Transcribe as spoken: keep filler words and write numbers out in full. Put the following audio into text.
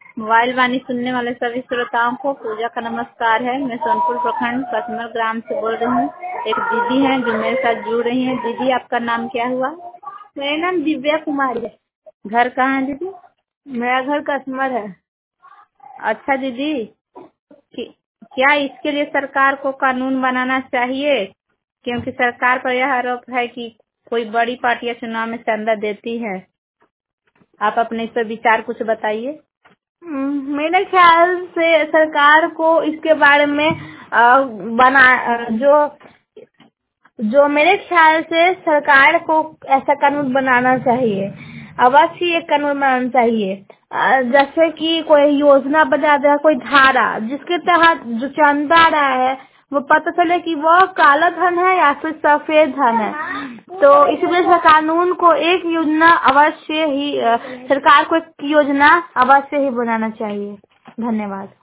Mobile वाणी सुनने वाले सभी श्रोताओं को पूजा का नमस्कार है। मैं सोनपुर प्रखंड कसमर ग्राम से बोल रही हूँ। एक दीदी हैं जो मेरे साथ जुड़ रही हैं। दीदी, आपका नाम क्या हुआ? मेरा नाम दिव्या कुमारी है। घर कहाँ है दीदी? मेरा घर कसमर है। अच्छा दीदी, कि- क्या इसके लिए सरकार को कानून बनाना चाहिए? क्योंकि सरकार पर यह आरोप है कि कोई बड़ी पार्टियां चुनाव में चंदा देती है। आप अपने इस पर विचार कुछ बताइए। हम्म, मेरे ख्याल से सरकार को इसके बारे में अ, बना अ, जो जो मेरे ख्याल से सरकार को ऐसा कानून बनाना चाहिए। अवश्य ये कानून बनाना चाहिए। अ, जैसे कि कोई योजना बना दे, कोई धारा जिसके तहत जो चंदा आ रहा है वो पता चले कि वह काला धन है या फिर सफेद धन है। तो इस वजह से कानून को एक योजना अवश्य ही अ, सरकार को एक योजना अवश्य ही बनाना चाहिए। धन्यवाद।